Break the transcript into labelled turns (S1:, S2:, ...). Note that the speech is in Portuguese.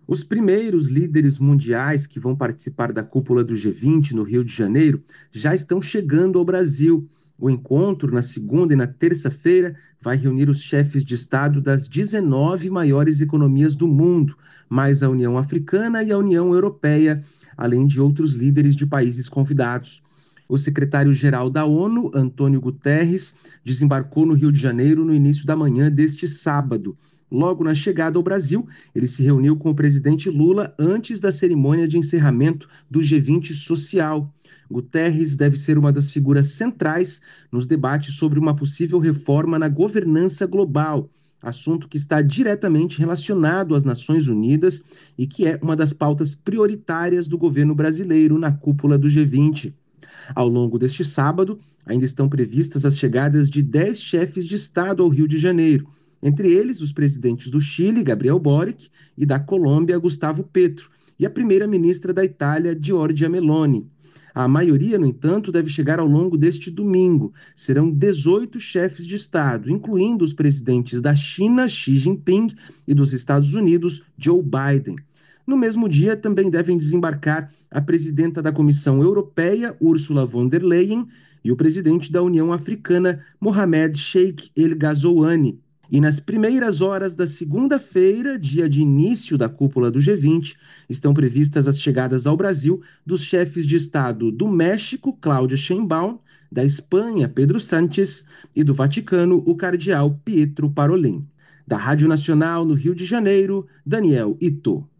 S1: Os primeiros líderes mundiais que vão participar da cúpula do G20 no Rio de Janeiro já estão chegando ao Brasil. O encontro, na segunda e na terça-feira, vai reunir os chefes de Estado das 19 maiores economias do mundo, mais a União Africana e a União Europeia, além de outros líderes de países convidados. O secretário-geral da ONU, Antônio Guterres, desembarcou no Rio de Janeiro no início da manhã deste sábado. Logo na chegada ao Brasil, ele se reuniu com o presidente Lula antes da cerimônia de encerramento do G20 Social. Guterres deve ser uma das figuras centrais nos debates sobre uma possível reforma na governança global, assunto que está diretamente relacionado às Nações Unidas e que é uma das pautas prioritárias do governo brasileiro na cúpula do G20. Ao longo deste sábado, ainda estão previstas as chegadas de 10 chefes de Estado ao Rio de Janeiro, entre eles os presidentes do Chile, Gabriel Boric, e da Colômbia, Gustavo Petro, e a primeira-ministra da Itália, Giorgia Meloni. A maioria, no entanto, deve chegar ao longo deste domingo. Serão 18 chefes de Estado, incluindo os presidentes da China, Xi Jinping, e dos Estados Unidos, Joe Biden. No mesmo dia, também devem desembarcar a presidenta da Comissão Europeia, Ursula von der Leyen, e o presidente da União Africana, Mohamed Sheikh El Ghazouani. E nas primeiras horas da segunda-feira, dia de início da cúpula do G20, estão previstas as chegadas ao Brasil dos chefes de Estado do México, Cláudia Sheinbaum, da Espanha, Pedro Sánchez, e do Vaticano, o cardeal Pietro Parolin. Da Rádio Nacional no Rio de Janeiro, Daniel Ito.